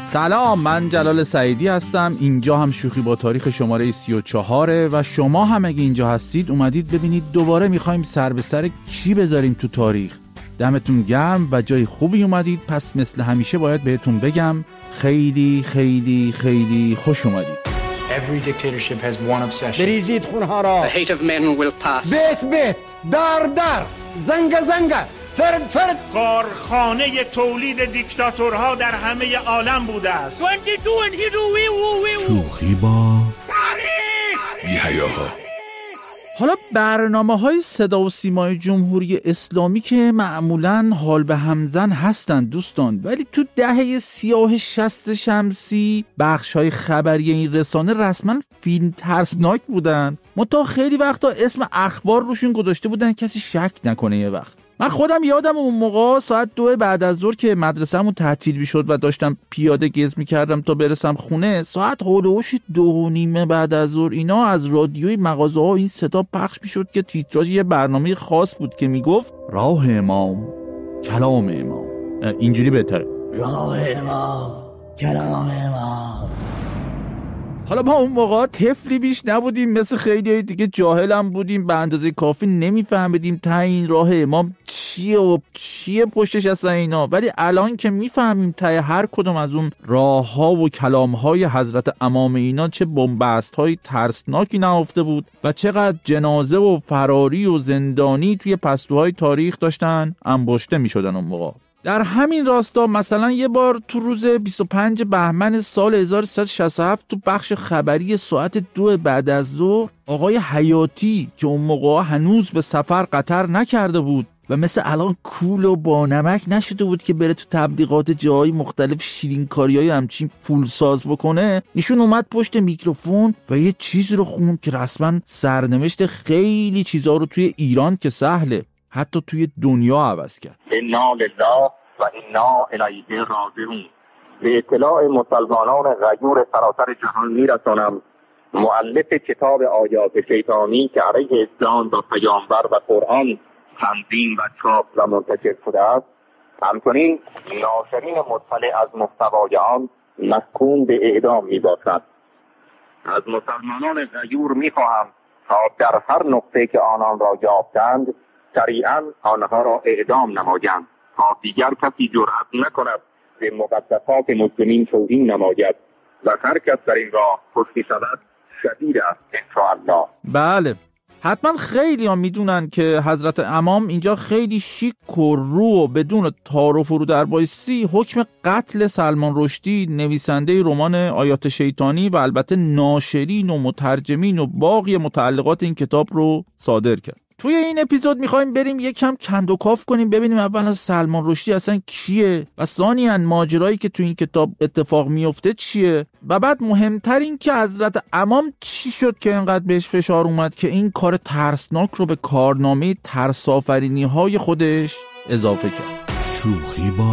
سلام، من جلال سعیدی هستم. اینجا هم شوخی با تاریخ شماره 34 و شما هم اگه اینجا هستید اومدید ببینید دوباره میخوایم سر به سر کی بذاریم تو تاریخ. دمتون گرم و جای خوبی اومدید. پس مثل همیشه باید بهتون بگم خیلی خیلی خیلی خوش اومدید. Every dictatorship has one obsession. بریزید خونها را. The hate of men will pass. بیت در زنگ فرد کارخانه تولید دیکتاتورها در همه عالم بوده است. شوخی با تاریخ. حالا برنامه‌های صدا و سیمای جمهوری اسلامی که معمولاً حال به همزن هستند دوستان، ولی تو دهه 30-60 شمسی بخش‌های خبری این رسانه رسما فیلم ترسناک بودن. منتها خیلی وقتا اسم اخبار روشون گذاشته بودن کسی شک نکنه. یه وقت من خودم یادم اون موقع ساعت 2 بعد از ظهر که مدرسه‌مون تعطیل می‌شد و داشتم پیاده گز می‌کردم تا برسم خونه، ساعت هولوش 2:30 بعد از ظهر اینا از رادیوی مغازه‌ها این صدا پخش می‌شد که تیتراژ یه برنامه خاص بود که میگفت راه امام، کلام امام. اینجوری بهتره، راه امام، کلام امام. حالا ما اون موقع طفلی بیش نبودیم، مثل خیلی دیگه جاهل هم بودیم، به اندازه کافی نمیفهمیدیم تا این راه امام چیه و چیه پشتش اصلا اینا. ولی الان که میفهمیم تا هر کدوم از اون راه ها و کلام های حضرت امام اینا چه بنبست های ترسناکی نهفته بود و چقدر جنازه و فراری و زندانی توی پستوهای تاریخ داشتن انباشته میشدن اون موقع. در همین راستا مثلا یه بار تو روز 25 بهمن سال 1367 تو بخش خبری ساعت 2 بعد از ظهر آقای حیاتی که اون موقع هنوز به سفر قطر نکرده بود و مثل الان کول و با نمک نشده بود که بره تو تبلیغات جاهای مختلف شیرینکاریای همچین پولساز بکنه، ایشون اومد پشت میکروفون و یه چیز رو خوند که رسما سرنوشت خیلی چیزا رو توی ایران که سهله حتی توی دنیا عوض کرد. انا لله و انا الیه راجعون. به اطلاع مسلمانان غیور سراسر جهان میرسانم مؤلف کتاب آیات شیطانی که علیه اسلام و پیامبر و قرآن تنظیم و چاپ و منتشر شده است، همچنین ناشرین مطلع از محتوای آن محکوم به اعدام میباشد. از مسلمانان غیور میخواهم تا در هر نقطه که آنان را یافتند سریعا آنها را اعدام نمایند تا دیگر کسی جرأت نکند به مقدسات مسلمین توهین نماید و هر کس در این راه کشته شود شدید است انشاءالله. بله، حتما خیلی ها میدونن که حضرت امام اینجا خیلی شیک و رو و بدون تار و فرو در بایستی حکم قتل سلمان رشدی نویسنده رمان آیات شیطانی و البته ناشرین و مترجمین و باقی متعلقات این کتاب رو صادر کرد. توی این اپیزود میخوایم بریم یکم کند و کاف کنیم، ببینیم اول از سلمان رشدی اصلا کیه و ثانیاً ماجرایی که توی این کتاب اتفاق میفته چیه و بعد مهمتر این که حضرت امام چی شد که اینقدر بهش فشار اومد که این کار ترسناک رو به کارنامه ترس‌آفرینی های خودش اضافه کرد. شوخی با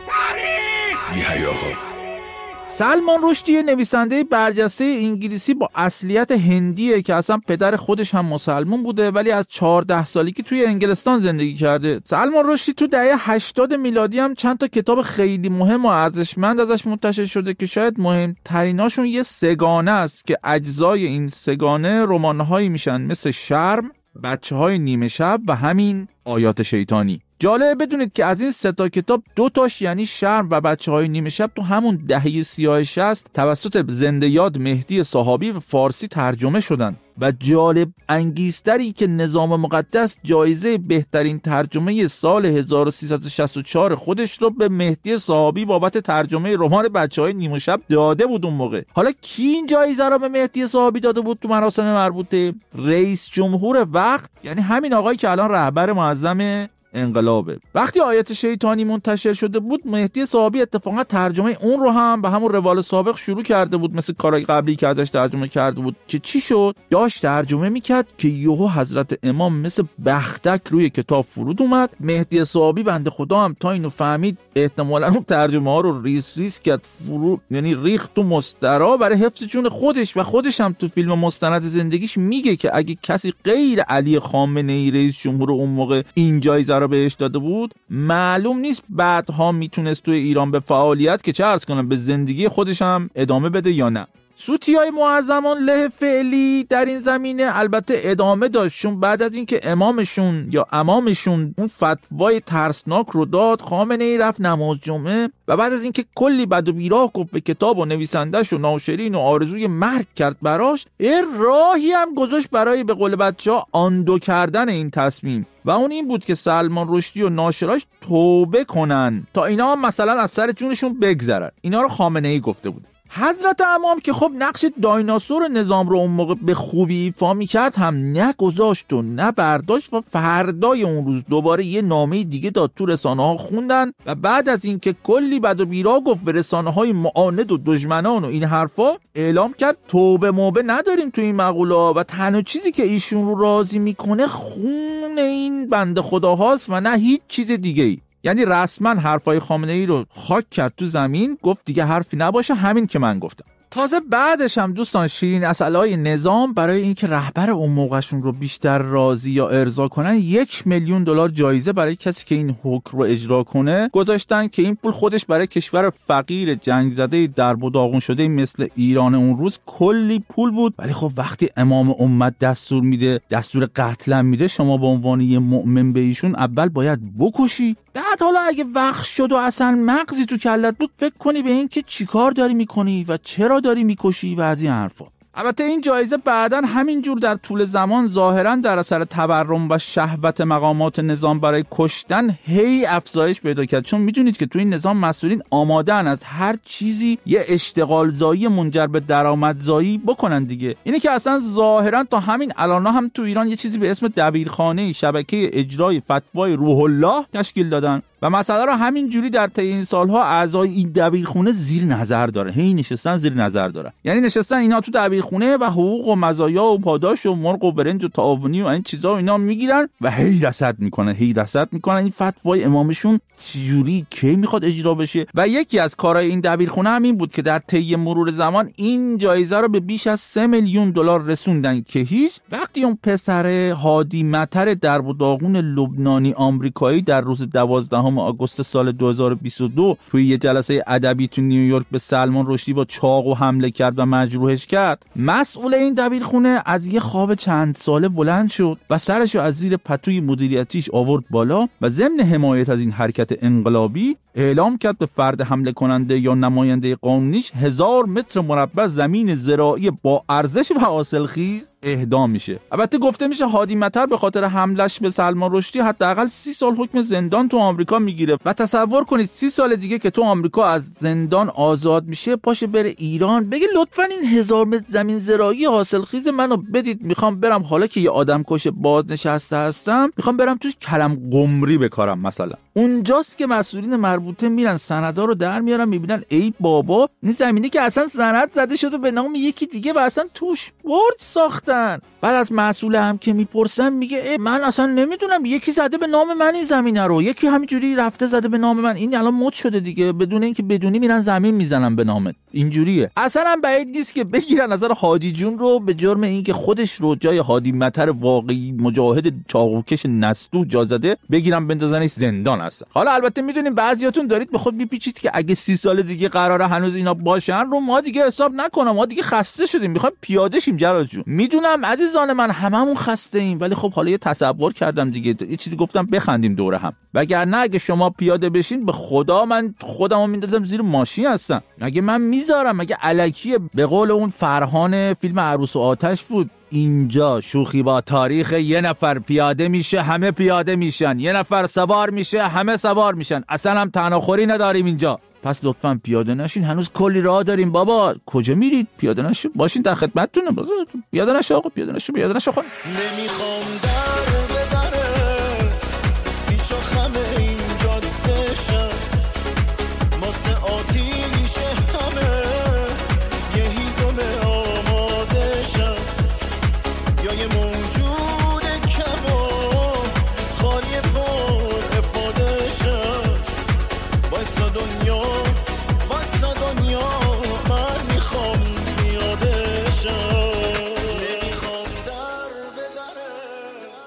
تاریخ. سلمان رشدی نویسنده برجسته انگلیسی با اصلیت هندیه که اصلا پدر خودش هم مسلمان بوده ولی از 14 سالگی توی انگلستان زندگی کرده. سلمان رشدی تو دهه 80 میلادی هم چند تا کتاب خیلی مهم و ارزشمند ازش منتشر شده که شاید مهمتریناشون یه سگانه است که اجزای این سگانه رمان‌هایی میشن مثل شرم، بچه‌های نیمه شب و همین آیات شیطانی. جالبه بدونید که از این 3 تا کتاب 2 تاش یعنی شرم و بچه‌های نیمه شب تو همون دهه 30-60 توسط زنده یاد مهدی صحابی و فارسی ترجمه شدن و جالب انگیزتری که نظام مقدس جایزه بهترین ترجمه سال 1364 خودش رو به مهدی صحابی بابت ترجمه رمان بچه‌های نیمه شب داده بود اون موقع. حالا کی این جایزه رو به مهدی صحابی داده بود تو مراسم مربوطه؟ رئیس جمهور وقت، یعنی همین آقایی که الان رهبر معظم انقلابه. وقتی آیات شیطانی منتشر شده بود مهدی صحابی اتفاقا ترجمه اون رو هم به همون روال سابق شروع کرده بود مثل کارهای قبلی که ازش ترجمه کرده بود که چی شد؟ داشت ترجمه میکرد که یهو حضرت امام مثل بختک روی کتاب فرود اومد. مهدی صحابی بنده خدا هم تا اینو فهمید احتمالاً اون ترجمه ها رو ریس کرد فرو، یعنی ریخت تو مسترا برای حفظ جون خودش و خودش هم تو فیلم مستند زندگیش میگه که اگه کسی غیر علی خامنه‌ای رئیس جمهور اون موقع این جایزه رو بهش داده بود، معلوم نیست بعدها میتونست توی ایران به فعالیت که چه عرض کنم به زندگی خودش هم ادامه بده یا نه. سوتیای معظمان له فعلی در این زمینه البته ادامه داشت، چون بعد از اینکه امامشون یا امامشون اون فتوای ترسناک رو داد، خامنه‌ای رفت نماز جمعه و بعد از اینکه کلی بد و بیراه گفت به کتاب و نویسندش و ناشرین و آرزوی مرگ کرد براش، راهی هم گذاشت برای به قول بچه‌ها آندو کردن این تصمیم و اون این بود که سلمان رشدی و ناشراش توبه کنن تا اینا هم مثلا از سر جونشون بگذرن. اینا رو خامنه‌ای گفته بود. حضرت امام که خب نقش دایناسور نظام رو اون موقع به خوبی ایفا می‌کرد هم نگذاشت و نه برداشت و فردای اون روز دوباره یه نامه دیگه داد تو رسانه‌ها خوندن و بعد از اینکه کلی بد و بیرا گفت به رسانه‌های معاند و دشمنان و این حرفا، اعلام کرد توبه موبه نداریم تو این مقوله و تنها چیزی که ایشون رو راضی میکنه خون این بنده خداهاست و نه هیچ چیز دیگه‌ای. یعنی رسما حرفای خامنه‌ای رو خاک کرد تو زمین، گفت دیگه حرفی نباشه، همین که من گفتم. تازه بعدش هم دوستان شیرین عسلای نظام برای اینکه رهبر اون موقعشون رو بیشتر راضی یا ارضا کنن 1 میلیون دلار جایزه برای کسی که این حکم رو اجرا کنه گذاشتن که این پول خودش برای کشور فقیر جنگ زده درب و داغون شده مثل ایران اون روز کلی پول بود. ولی خب وقتی امام امت دستور میده، دستور قتل میده، شما به عنوان یه مؤمن به ایشون اول باید بکشی، بعد حالا اگه وقت شد و اصلا مغزی تو کلت بود فکر کنی به این که چیکار داری میکنی و چرا داری میکشی و از این حرفا. البته این جایزه بعدن همینجور در طول زمان ظاهرا در اثر تورم و شهوت مقامات نظام برای کشتن هی افزایش پیدا کرد، چون میدونید که تو این نظام مسئولین آماده‌اند از هر چیزی یه اشتغال زایی منجر به درآمدزایی بکنن دیگه. اینه که اصلا ظاهرا تا همین الانا هم تو ایران یه چیزی به اسم دبیرخانه شبکه اجرای فتوای روح الله تشکیل دادن و مسئله رو همین جوری در طی این سالها اعضای این دبیرخونه زیر نظر داره، هی نشستن زیر نظر داره. یعنی نشستن اینا تو دبیرخونه و حقوق و مزایا و پاداش و مرغ و برنج و تعاونی و این چیزا و اینا میگیرن و هی رصد میکنن این فتوای امامشون چجوری کی میخواد اجرا بشه. و یکی از کارهای این دبیرخونه همین بود که در طی مرور زمان این جایزه رو به بیش از 3 میلیون دلار رسوندن که هیچ وقتی اون پسر هادی مطر درب و داغون لبنانی آمریکایی در روز 12 آگوست سال 2022 توی یه جلسه ادبی تو نیویورک به سلمان رشدی با چاقو حمله کرد و مجروحش کرد، مسئول این دبیرخونه از یه خواب چند ساله بلند شد و سرشو از زیر پتوی مدیریتیش آورد بالا و ضمن حمایت از این حرکت انقلابی اعلام کرد به فرد حمله کننده یا نماینده قانونیش 1000 متر مربع زمین زراعی با ارزش و حاصلخیز اهدا میشه. البته گفته میشه هادی مطر به خاطر حملش به سلمان رشدی حداقل 30 سال حکم زندان تو آمریکا میگیره و تصور کنید 30 سال دیگه که تو آمریکا از زندان آزاد میشه پاشه بره ایران بگه لطفاً این 1000 متر زمین زراعی حاصلخیز منو بدید، میخوام برم حالا که یه آدم کش بازنشسته هستم میخوام برم توش کلم قمری بکارم مثلا. اونجاست که مسئولین مربوطه میرن سندا رو در میارن میبینن ای بابا این زمینی که اصلا سند زده شده به نام یکی دیگه و اصلا توش برج ساختن. بعد از مسئول هم که میپرسن میگه من اصلا نمیدونم، یکی زده به نام من این زمینه رو، یکی همینجوری رفته زده به نام من، این الان مد شده دیگه، بدون اینکه بدونی میرن زمین میزنن به نامت. اینجوریه. اصلا هم بعید نیست که بگیرن نظر هادی جون رو به جرم اینکه خودش رو جای هادی مطر واقعی مجاهد چاقوکش نستو جا زده بگیرن بندازنش زندان هستن. حالا البته میدونیم بعضیاتون دارید به خود میپیچید که اگه 30 سال دیگه قراره هنوز اینا باشن رو ما دیگه حساب نکنم، ما دیگه خسته شدیم میخوایم پیاده شیم. جلال جون میدونم عزیزان من هممون خسته ایم، ولی خب حالا یه تصور کردم دیگه، یه چیزی گفتم بخندیم دوره هم، وگرنه اگه شما پیاده بشین به خدا من خودمو میندازم زیر ماشین هستم. مگه من میذارم؟ مگه الکیه؟ به قول اون فرهان فیلم عروس و آتش بود، اینجا شوخی با تاریخ، یه نفر پیاده میشه همه پیاده میشن، یه نفر سوار میشه همه سوار میشن، اصلا هم تناخوری نداریم اینجا. پس لطفاً پیاده نشین، هنوز کلی راه داریم بابا. کجا میرید؟ پیاده نشین، باشین در خدمتتونم. پیاده نشو آقا، پیاده نشو، پیاده نشو. نمیخوام در بدره پیچ و خم این جاده شم، ماسه آتیش همه یه هیزم آماده شم، یا یه موجود کم و خالی پر افاده شم. بایستا دنیا من میخوام پیاده شم، نمیخوام در بدره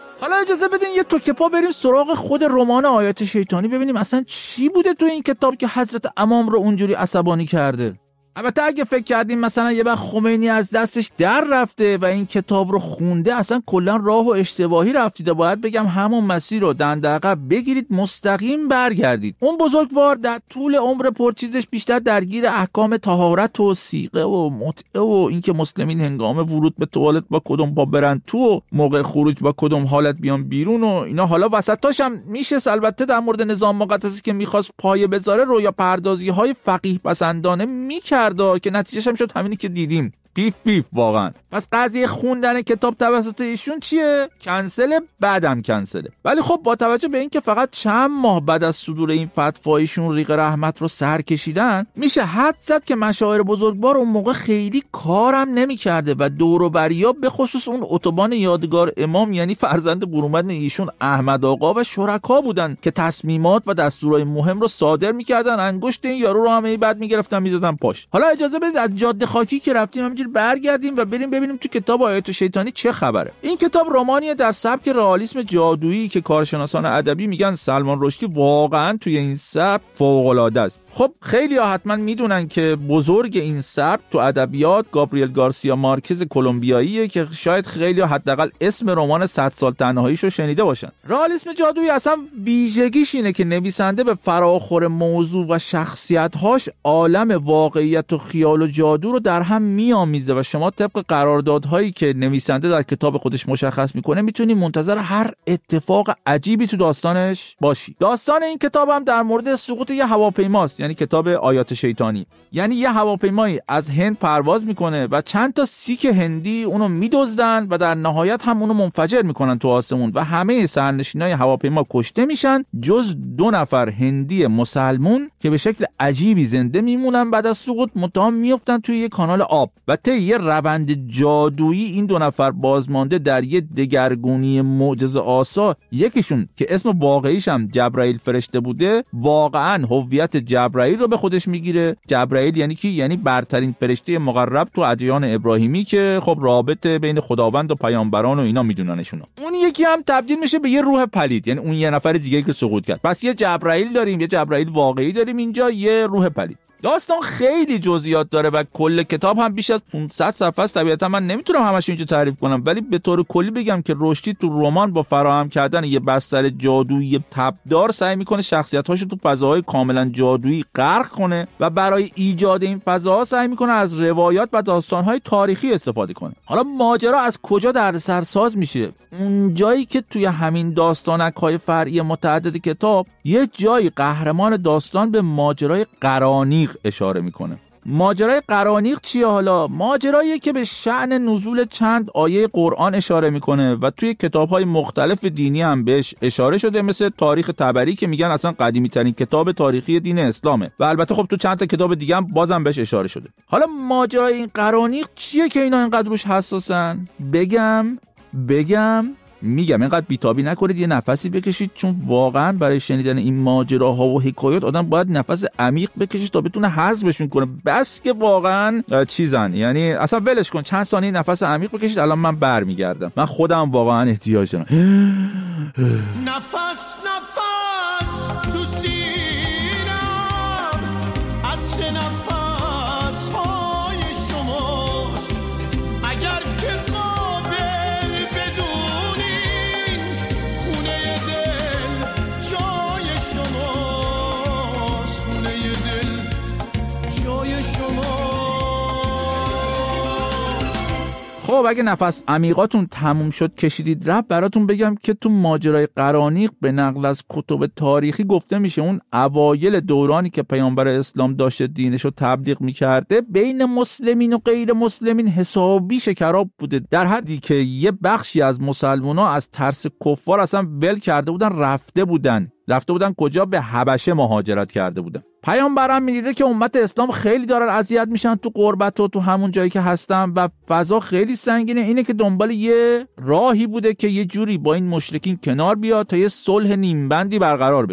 اجازه بدین یه توکه پا بریم سراغ خود رمان آیات شیطانی، ببینیم اصلا چی بوده تو این کتاب که حضرت امام رو اونجوری عصبانی کرده. البته اگه فکر کردیم مثلا یه وقت خمینی از دستش در رفته و این کتاب رو خونده، اصلا کلا راه و اشتباهی رفتید. باید بگم همون مسیر رو دندقه بگیرید، مستقیم برگردید. اون بزرگوار در طول عمر پرچیزش بیشتر درگیر احکام طهارت و سیغه و متعه و اینکه مسلمین هنگام ورود به توالت با کدوم پا برن تو و موقع خروج با کدوم حالت بیان بیرون و اینا. حالا وسطاش هم میشه البته در مورد نظام مقدسی که میخواست پایه بذاره رویا پردازی‌های فقیه پسندانه میکرد که نتیجهش هم شد همینی که دیدیم. پیف پیف واقعا. پس قضیه خوندن کتاب توسط ایشون چیه؟ کنسله، بعدم کنسله. ولی خب با توجه به اینکه فقط چند ماه بعد از صدور این فتوا ایشون ریق رحمت رو سر کشیدن، میشه حد زد که مشاعر بزرگوار اون موقع خیلی کارم نمی‌کرده و دور و بریا به خصوص اون اتوبان یادگار امام یعنی فرزند برومند ایشون احمد آقا و شرکا بودن که تصمیمات و دستورای مهم رو صادر می‌کردن. انگشت این یارو رو همه بعد می‌گرفتن می‌زدن پاش. حالا اجازه بدید از جاده خاکی که رفتیم برگردیم و بریم ببینیم تو کتاب آیات شیطانی چه خبره. این کتاب رمانیه در سبک رئالیسم جادویی که کارشناسان ادبی میگن سلمان رشدی واقعا توی این سبک فوق‌العاده است. خب خیلی ها حتما میدونن که بزرگ این سبک تو ادبیات گابریل گارسیا مارکز کلمبیاییه که شاید خیلی ها حداقل اسم رمان 100 سال تنهاییشو شنیده باشن. رئالیسم جادویی اصلا ویژگیش اینه که نویسنده به فراخور موضوع و شخصیت‌هاش عالم واقعیت و خیال و جادو رو در هم می‌آمیزه و شما طبق قراردادهایی که نویسنده در کتاب خودش مشخص میکنه میتونی منتظر هر اتفاق عجیبی تو داستانش باشی. داستان این کتاب هم در مورد سقوط یه هواپیماست، یعنی کتاب آیات شیطانی. یعنی یه هواپیمایی از هند پرواز میکنه و چند تا سیک هندی اونو میدزدن و در نهایت هم اونو منفجر میکنن تو آسمون و همه سرنشینای هواپیما کشته میشن جز 2 نفر هندی مسلمون که به شکل عجیبی زنده میمونن. بعد از سقوط متهم میافتن توی یه کانال آب و یه روند جادویی این 2 نفر بازمانده در یه دگرگونی معجزه آسا، یکیشون که اسم واقعیش هم جبرائیل فرشته بوده واقعا هویت جبرائیل رو به خودش میگیره. جبرائیل یعنی کی؟ یعنی برترین فرشته مقرب تو ادیان ابراهیمی که خب رابطه بین خداوند و پیامبران و اینا میدوننشون. اون یکی هم تبدیل میشه به یه روح پلید، یعنی اون یه نفر دیگه که سقوط کرد. پس یه جبرائیل داریم، یه جبرائیل واقعی داریم اینجا، یه روح پلید. داستان خیلی جزئیات داره و کل کتاب هم بیش از 500 صفحه است. طبیعتا من نمیتونم همش اینجا تعریف کنم، ولی به طور کلی بگم که رشدی تو رمان با فراهم کردن یه بستر جادویی تبدار سعی میکنه شخصیت‌هاشو تو فضاهای کاملا جادویی غرق کنه و برای ایجاد این فضاها سعی میکنه از روایات و داستان‌های تاریخی استفاده کنه. حالا ماجرا از کجا دردسرساز میشه؟ اون جایی که توی همین داستانک‌های فرعی متعدد کتاب یه جایی قهرمان داستان به ماجرای قرانیق اشاره میکنه. ماجرای قرانیق چیه؟ حالا ماجراییه که به شأن نزول چند آیه قرآن اشاره میکنه و توی کتاب‌های مختلف دینی هم بهش اشاره شده، مثل تاریخ طبری که میگن اصلا قدیمی ترین کتاب تاریخی دین اسلامه و البته خب تو چند تا کتاب دیگه هم بازم بهش اشاره شده. حالا ماجرای این قرانیق چیه که اینا اینقدر روش حساسن؟ میگم اینقدر بیتابی نکنید، یه نفسی بکشید، چون واقعا برای شنیدن این ماجراها و حکایات آدم باید نفس عمیق بکشید تا بتونه هضمشون کنه. بس که واقعا چیزن، یعنی اصلا ولش کن، چند ثانیه نفس عمیق بکشید. الان من برمیگردم، من خودم واقعا احتیاج دارم. نفس تو سینم، عطر نفس های شماست. اگر که قابل بدونین خونه دل جای شماست، خونه دل جای شماست. خب اگه نفس عمیقاتون تموم شد کشیدید رفت، براتون بگم که تو ماجرای قرانیق به نقل از کتب تاریخی گفته میشه اون اوایل دورانی که پیامبر اسلام داشته دینشو تبلیغ میکرده بین مسلمین و غیر مسلمین حسابی شکراب بوده، در حدی که یه بخشی از مسلمونا از ترس کفار اصلا ول کرده بودن، رفته بودن کجا؟ به حبشه مهاجرت کرده بودن. پیامبرم میدیده که امت اسلام خیلی دارن اذیت میشن تو غربت و تو همون جایی که هستن و فضا خیلی سنگینه، اینه که دنبال یه راهی بوده که یه جوری با این مشرکین کنار بیاد تا یه صلح نیمبندی برقرار بشه.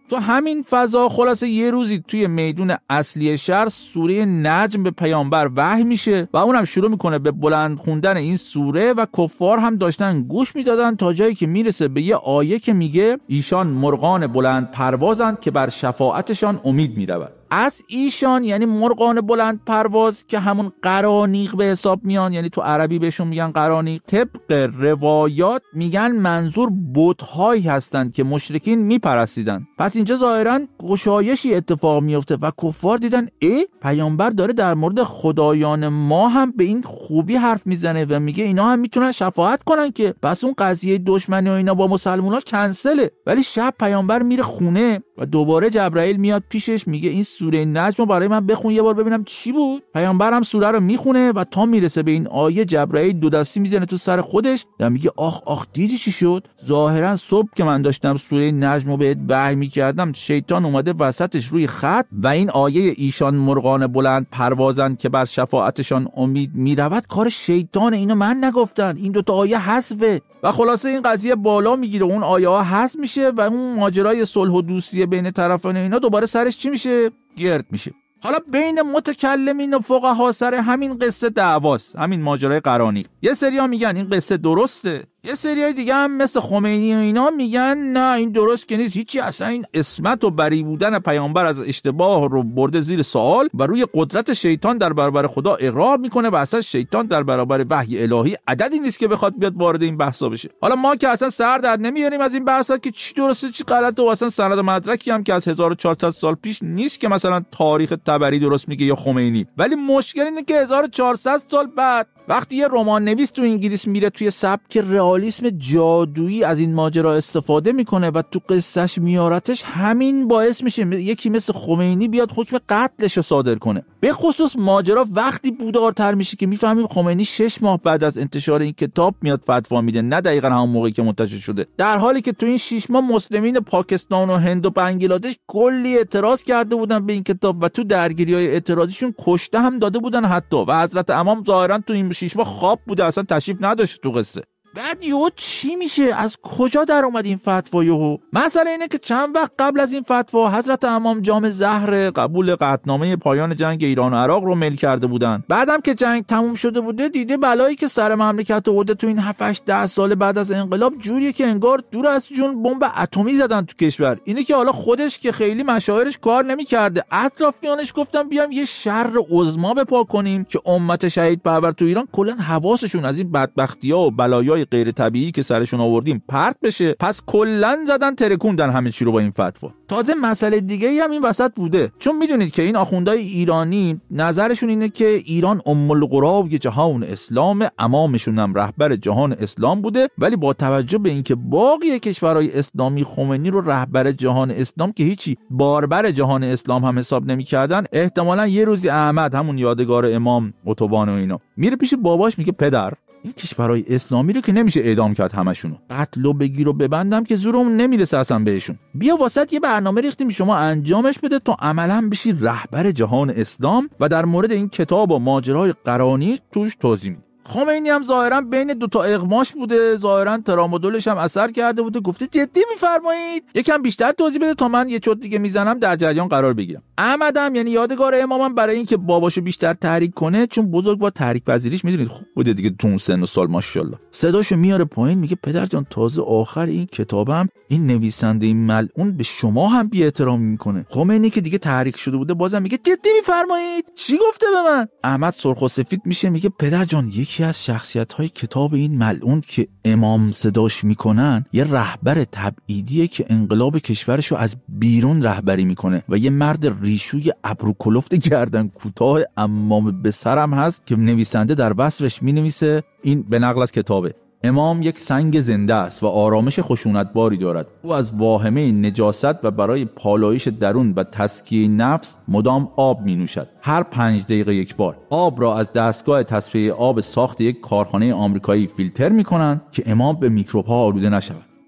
تو همین فضا خلاصه یه روزی توی میدون اصلی شهر سوره نجم به پیامبر وحی میشه و اونم شروع میکنه به بلند خوندن این سوره و کفار هم داشتن گوش میدادن تا جایی که میرسه به یه آیه که میگه ایشان مرغان بلند پروازند که بر شفاعتشان امید میرود. از ایشان یعنی مرغان بلند پرواز که همون قرانیق به حساب میان، یعنی تو عربی بهشون میگن قرانیق. طبق روایات میگن منظور بت‌هایی هستند که مشرکین میپرستیدن. پس اینجا ظاهراً گشایشی اتفاق میفته و کفار دیدن پیامبر داره در مورد خدایان ما هم به این خوبی حرف میزنه و میگه اینا هم میتونن شفاعت کنن که بس اون قضیه دشمنی و اینا با مسلمونا کنسله. ولی شب پیامبر میره خونه و دوباره جبرائیل میاد پیشش میگه این سوره نجم برای من بخون یه بار ببینم چی بود. پیامبر هم سوره رو میخونه و تا میرسه به این آیه جبرائیل دو دستی میزنه تو سر خودش و میگه آخ دیدی چی شد؟ ظاهرا صبح که من داشتم سوره نجم رو بهت وحی میکردم شیطان اومده وسطش روی خط و این آیه ایشان مرغان بلند پروازند که بر شفاعتشان امید میرود کار شیطان، اینو من نگفتن، این دوتا آیه حذفه. و خلاصه این قضیه بالا میگیره، اون آیه ها حذف میشه و اون ماجرای صلح و دوستی بین طرفین اینا دوباره سرش چی میشه؟ گرد میشه. حالا بین متکلمین و فقها سر همین قصه دعواست، همین ماجرای قرانیق. یه سریا میگن این قصه درسته، یه سریای دیگه هم مثل خمینی و اینا میگن نه این درست که نیست، هیچی، اصلا این عصمت و بری بودن پیامبر از اشتباه رو برده زیر سوال و روی قدرت شیطان در برابر خدا اقرار میکنه و اصلا شیطان در برابر وحی الهی عددی نیست که بخواد بیاد وارد این بحثا بشه. حالا ما که اصلا سر در نمیاریم از این بحثا که چی درسته چی غلطه و اصلا سند مدرکی هم که از 1400 سال پیش نیست که مثلا تاریخ طبری درست میگه یا خمینی. ولی مشکل اینه که 1400 سال بعد وقتی یه رمان نویس تو انگلیس میره توی سبک رئالیسم جادویی از این ماجرا استفاده میکنه و تو قصهش میارتش، همین باعث میشه یکی مثل خمینی بیاد حکم قتلش رو صادر کنه. به خصوص ماجرا وقتی بودارتر میشه که میفهمیم خمینی 6 ماه بعد از انتشار این کتاب میاد فتوا میده، نه دقیقاً همون موقعی که منتشر شده، در حالی که تو این 6 ماه مسلمین پاکستان و هند و بنگلادش کلی اعتراض کرده بودن به این کتاب و تو درگیری‌های اعتراضیشون کشته هم داده بودن حتی. و حضرت امام ظاهراً تو این 6 ماه خواب بوده، اصلا تشریف نداشت تو قصه. بعد یهو چی میشه؟ از کجا در اومد این فتوا یهو؟ مسئله اینه که چند وقت قبل از این فتوا حضرت امام جام زهر قبول قطعنامه پایان جنگ ایران و عراق رو میل کرده بودن. بعدم که جنگ تموم شده بوده دیده بلایی که سر مملکت آورده تو این 7-8-10 سال بعد از انقلاب جوریه که انگار دور از جون بمب اتمی زدن تو کشور. اینه که حالا خودش که خیلی مشاورش کار نمی‌کرده، اطرافیانش گفتن بیام یه شر عظما بپا کنیم که امت شهید پرور تو ایران کلا حواسشون از این بدبختی‌ها و بلایای غیر طبیعی که سرشون آوردیم پرت بشه. پس کلا زدن ترکوندن همه چی رو با این فتوا. تازه مسئله دیگه هم این وسط بوده، چون میدونید که این آخوندهای ایرانی نظرشون اینه که ایران ام القری جهان اسلام، امامشون هم رهبر جهان اسلام بوده، ولی با توجه به اینکه باقی کشورهای اسلامی خمینی رو رهبر جهان اسلام که هیچی باربر جهان اسلام هم حساب نمی‌کردن، احتمالاً یه روزی احمد همون یادگار امام اتوبان و اینا میره پیش باباش میگه پدر این کشورهای اسلامی رو که نمیشه اعدام کرد همشونو، قتل و بگیر و ببندم که زورم نمیرسه اصلا بهشون، بیا واسط یه برنامه ریختیم شما انجامش بده تا عملاً بشی رهبر جهان اسلام و در مورد این کتاب و ماجرای قرانیق توش توضیح میدی. خمینی هم ظاهرا بین دوتا اغماش بوده، ظاهرا ترامادولش هم اثر کرده بوده، گفته جدی میفرمایید یکم بیشتر توضیح بده تا من یه چوت دیگه میزنم در جریان قرار بگیرم. احمد هم یعنی یادگار امامم برای اینکه باباشو بیشتر تحریک کنه، چون بزرگوار تحریک پذیریش میدونید خوب بوده دیگه تو اون سن و سال ماشاءالله، صداشو میاره پایین میگه پدر جان تازه آخر این کتابم این نویسنده این ملعون به شما هم بی احترامی میکنه. خمینی که دیگه تحریک شده بوده بازم میگه جدی میفرمایید چی گفته به من؟ احمد سرخ و سفید میشه میگه پدر جان یکی از شخصیت‌های کتاب این ملعون که امام صداش میکنن یه رهبر تبعیدیه که انقلاب کشورشو از بیرون رهبری میکنه و یه مرد ریشوی ابرو کلفت گردن کوتاه امام به سرم هست که نویسنده در وصفش مینویسه، این به نقل از کتابه، امام یک سنگ زنده است و آرامش خشونتباری دارد. او از واهمه نجاست و برای پالایش درون و تزکیه نفس مدام آب می نوشد. هر 5 دقیقه یک بار آب را از دستگاه تصفیه آب ساخت یک کارخانه آمریکایی فیلتر می کنند که امام به میکروب‌ها آلوده نشود.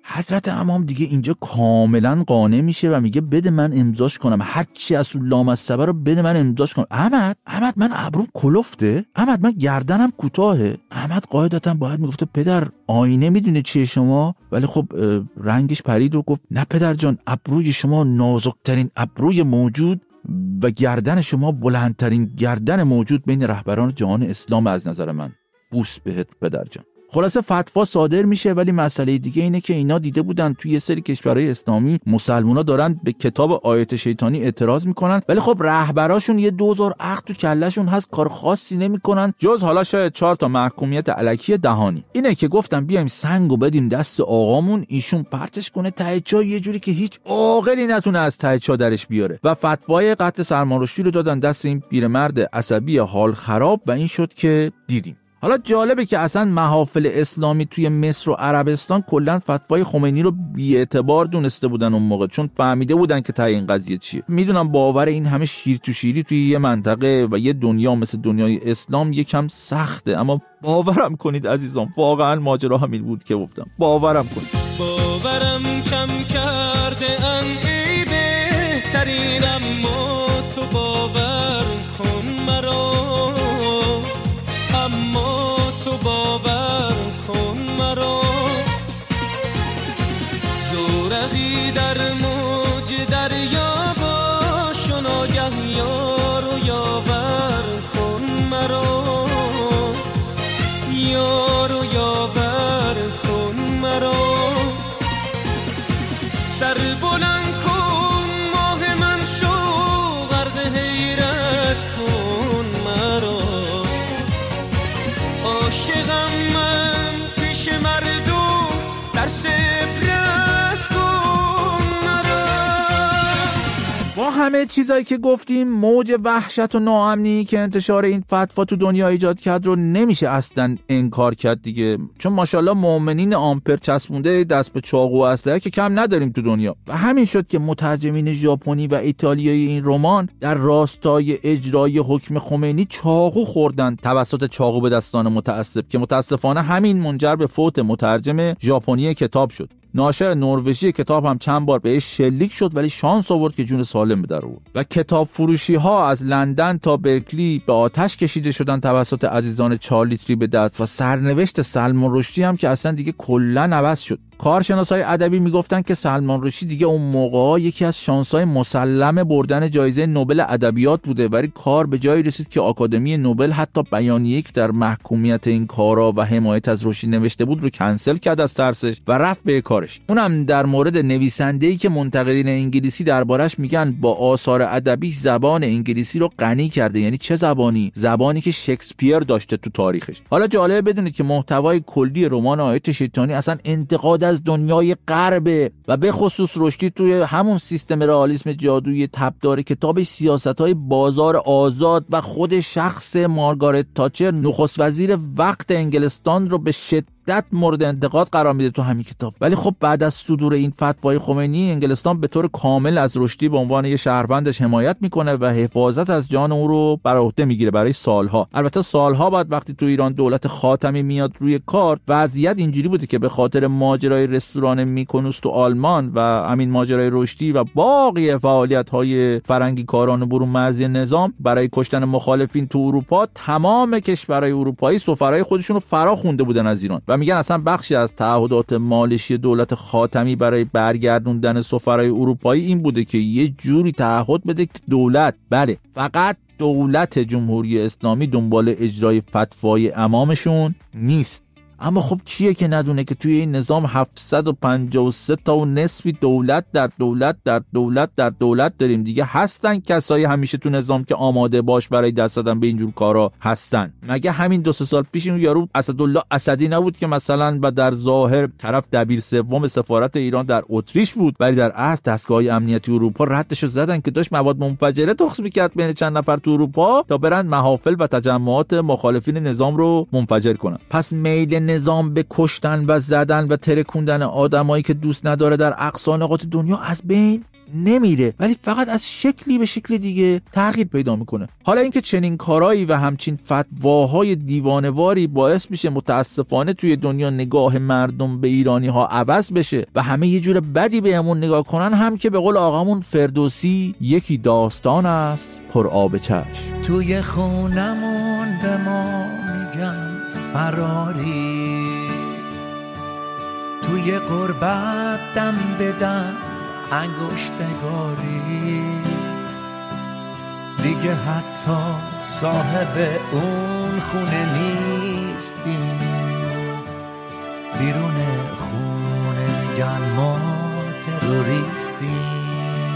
حضرت امام دیگه اینجا کاملا قانع میشه و میگه بده من امضاش کنم، هر چی از لامصبه رو بده من امضاش کنم. احمد من ابروم کلفته، احمد من گردنم کوتاهه. احمد قاعدتا باید میگفته پدر آینه میدونه چیه شما، ولی خب رنگش پرید و گفت نه پدر جان، ابروی شما نازکترین ابروی موجود و گردن شما بلندترین گردن موجود بین رهبران جهان اسلام از نظر من. بوس بهت پدر جان. خلاصه فتوا صادر میشه، ولی مسئله دیگه اینه که اینا دیده بودن توی یه سری کشورهای اسلامی مسلمونا دارن به کتاب آیات شیطانی اعتراض میکنن، ولی خب رهبراشون یه 2000 عقد تو کلهشون هست، کار خاصی نمیکنن جز حالا شاید 4 تا محکومیت الکی دهانی. اینه که گفتم بیایم سنگو بدیم دست آقامون، ایشون پرتش کنه ته چاه یه جوری که هیچ عاقلی نتونه از ته چاه درش بیاره. و فتوای قتل سلمان رشدی رو دادن دست این پیرمرد عصبی حال خراب و این شد که دیدیم. حالا جالبه که اصلا محافل اسلامی توی مصر و عربستان کلا فتوای خمینی رو بی‌اعتبار دونسته بودن اون موقع، چون فهمیده بودن که ته این قضیه چیه. میدونم باور این همه شیر تو شیری توی یه منطقه و یه دنیا مثل دنیای اسلام یکم سخته، اما باورم کنید عزیزان واقعا ماجرا همین بود که گفتم. باورم کنید. باورم کم کرده ان ای بهترین، اما تو باور کن مرا، اما تو باور کن مرا. زورقی در موج دریا باش و ناگه یار و یاور کن مرا، یار و یاور کن مرا. سر بلند کن ماه من شو غرق حیرت کن مرا. عاشقم من پیش مردم در سفرت کن مرا. با همه چیزایی که گفتیم موج وحشت و ناامنی که انتشار این فتوا تو دنیا ایجاد کرد رو نمیشه اصلا انکار کرد دیگه، چون ماشاءالله مؤمنین آمپر چسبونده دست به چاقو و اسلحه که کم نداریم تو دنیا. و همین شد که مترجمین ژاپنی و ایتالیایی این رمان در راستای اجرای حکم خمینی چاقو خوردن توسط چاقو به دستان متعصب، که متاسفانه همین منجر به فوت مترجم ژاپنی کتاب شد. ناشر نروژی کتاب هم چند بار بهش شلیک شد ولی شانس آورد که جون سالم به در آورد. و کتاب فروشی ها از لندن تا برکلی به آتش کشیده شدن توسط عزیزان 4 لیتری به دست و سرنوشت سلمان رشدی هم که اصلا دیگه کلا عوض شد. کارشناسای ادبی میگفتن که سلمان رشدی دیگه اون موقع‌ها یکی از شانس‌های مسلم بردن جایزه نوبل ادبیات بوده، ولی کار به جایی رسید که آکادمی نوبل حتی بیانیه‌ای که در محکومیت این کارا و حمایت از رشدی نوشته بود رو کنسل کرد از ترسش و رفت به کارش. اونم در مورد نویسنده‌ای که منتقدین انگلیسی دربارش میگن با آثار ادبی زبان انگلیسی رو غنی کرده. یعنی چه زبانی؟ زبانی که شکسپیر داشته تو تاریخش. حالا جالبه بدونید که محتوای کلی رمان آیات شیطانی اصلا انتقاد از دنیای غربه و به خصوص رشدی توی همون سیستم رئالیسم جادویی تبدار کتاب سیاست‌های بازار آزاد و خود شخص مارگارت تاچر نخست وزیر وقت انگلستان رو به شدت مورد انتقاد قرار میده تو همین کتاب. ولی خب بعد از صدور این فتوای خمینی انگلستان به طور کامل از رشدی به عنوان یه شهروندش حمایت میکنه و حفاظت از جان او رو بر عهده میگیره برای سالها. البته سالها بعد وقتی تو ایران دولت خاتمی میاد روی کار، وضعیت اینجوری بوده که به خاطر ماجرای رستوران میکونوس تو آلمان و همین ماجرای رشدی و باقی فعالیت‌های فرنگی کاران برون مرزی نظام برای کشتن مخالفین تو اروپا، تمام کشورهای اروپایی سفرهای خودشون رو فرا خونده بودن از ایران و میگن اصلا بخشی از تعهدات مالشی دولت خاتمی برای برگردوندن سفرهای اروپایی این بوده که یه جوری تعهد بده که دولت، بله فقط دولت جمهوری اسلامی، دنبال اجرای فتوای امامشون نیست. اما خب کیه که ندونه که توی این نظام 753 تا و نصفی دولت در دولت در دولت در دولت داریم دیگه. هستن کسایی همیشه تو نظام که آماده باش برای دست دادن به اینجور کارا هستن. مگه همین 2-3 سال پیش این یارو اسدالله اسدی نبود که مثلا و در ظاهر طرف دبیر سوم سفارت ایران در اتریش بود، ولی در اصل دستگاه امنیتی اروپا ردشو زدن که داشت مواد منفجره تخص می‌کرد بین چند نفر تو اروپا تا برن محافل و تجمعات مخالفین نظام رو منفجر کنن. پس میل نظام به کشتن و زدن و ترکوندن آدمایی که دوست نداره در اقصا نقاط دنیا از بین نمیره، ولی فقط از شکلی به شکل دیگه تغییر پیدا میکنه. حالا اینکه چنین کارایی و همچین فتواهای دیوانه‌واری باعث میشه متاسفانه توی دنیا نگاه مردم به ایرانی ها عوض بشه و همه یه جور بدی بهمون نگاه کنن، هم که به قول آقامون فردوسی یکی داستان است پر آب چشم. توی خونمون به ما میگن فراری، توی غربت دم بدم انگشتگاری، دیگه حتی صاحب اون خونه نیستیم، بیرون خونه میگن ما تروریستیم.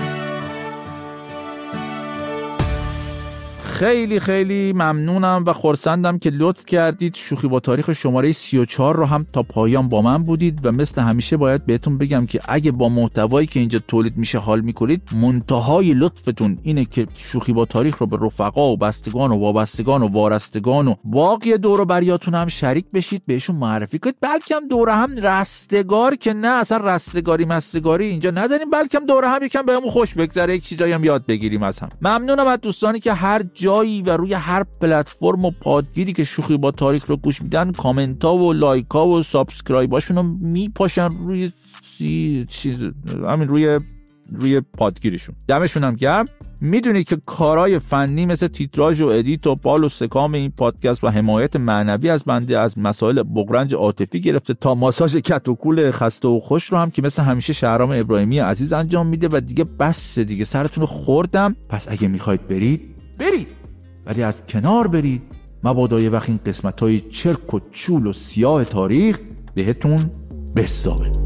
خیلی خیلی ممنونم و خرسندم که لطف کردید شوخی با تاریخ شماره 34 رو هم تا پایان با من بودید و مثل همیشه باید بهتون بگم که اگه با محتوایی که اینجا تولید میشه حال میکنید، منتهای لطفتون اینه که شوخی با تاریخ رو به رفقا و بستگان و وابستگان و وارستگان و باقی دور و بریاتون هم شریک بشید، بهشون معرفی کنید. بلکه هم دوره هم رستگار که نه، اصلا رستگاری مستگاری اینجا نداریم، بلکه هم دوره هم یکم بهمون خوش بگذره، یک چیزایی هم یاد بگیریم از هم. ممنونم از دوستانی که هر جایی و روی هر پلتفرم و پادگیری که شوخی با تاریخ رو گوش میدن کامنت ها و لایک ها و سابسکرایباشون رو میپاشن روی همین روی پادگیرشون. دمشون هم گرم. میدونید که کارهای فنی مثل تیتراژ و ادیت و پال و سکام این پادکست و حمایت معنوی از بنده از مسائل بغرنج عاطفی گرفته تا ماساژ کت و کول خسته و خوش رو هم که مثل همیشه شهرام ابراهیمی عزیز انجام میده. و دیگه بس دیگه، سرتون رو خوردم. پس اگه میخواید برید، ولی از کنار برید، مبادا یه وقت این قسمت‌های چرک و چول و سیاه تاریخ بهتون بسابه.